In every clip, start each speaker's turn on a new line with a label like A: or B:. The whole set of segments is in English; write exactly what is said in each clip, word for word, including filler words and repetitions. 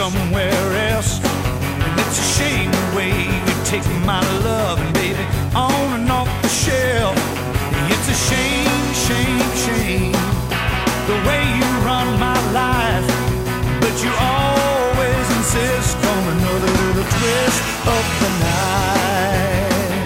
A: somewhere else. And it's a shame the way you take my love, and baby, on and off the shelf. It's a shame, shame, shame, the way you run my life. But you always insist on another little twist of the night.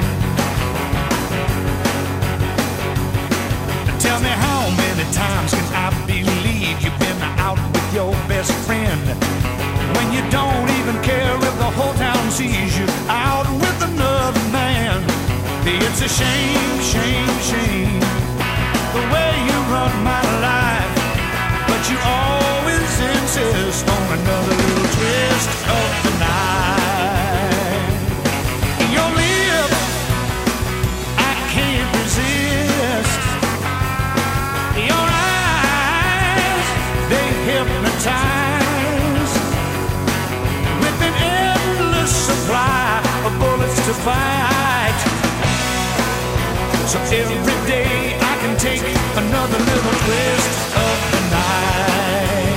A: Tell me, how many times can I believe you've been out with your best friend, when you don't even care if the whole town sees you out with another man? It's a shame, shame, shame, the way you run my life. But you always insist on another little twist of the night. Your lips, I can't resist. Your eyes, they hypnotize, with an endless supply of bullets to fight. So every day I can take another little twist of the night.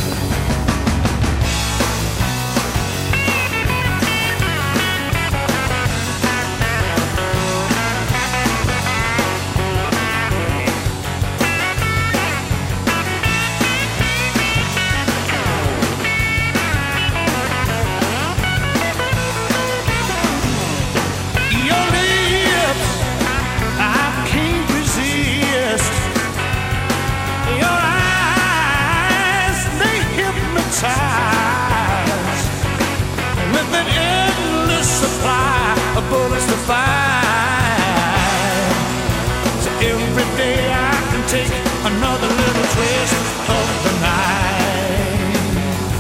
A: With an endless supply of bullets to fight. So every day I can take another little twist of the night.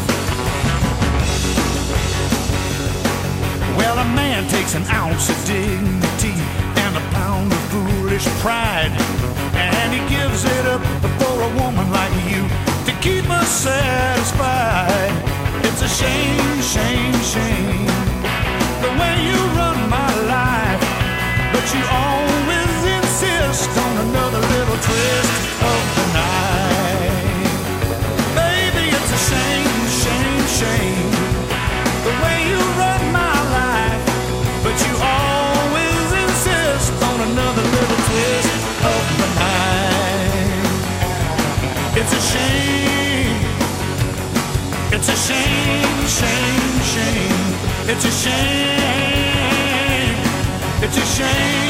A: Well, a man takes an ounce of dignity and a pound of foolish pride, and he gives it up for a woman like you to keep us satisfied. It's a shame, shame, shame, the way you run my life. But you always insist on another little twist of the night. Baby, it's a shame, shame, shame, the way you run my life. But you always insist on another little twist of the night. It's a shame, it's a shame, shame, shame. It's a shame, it's a shame.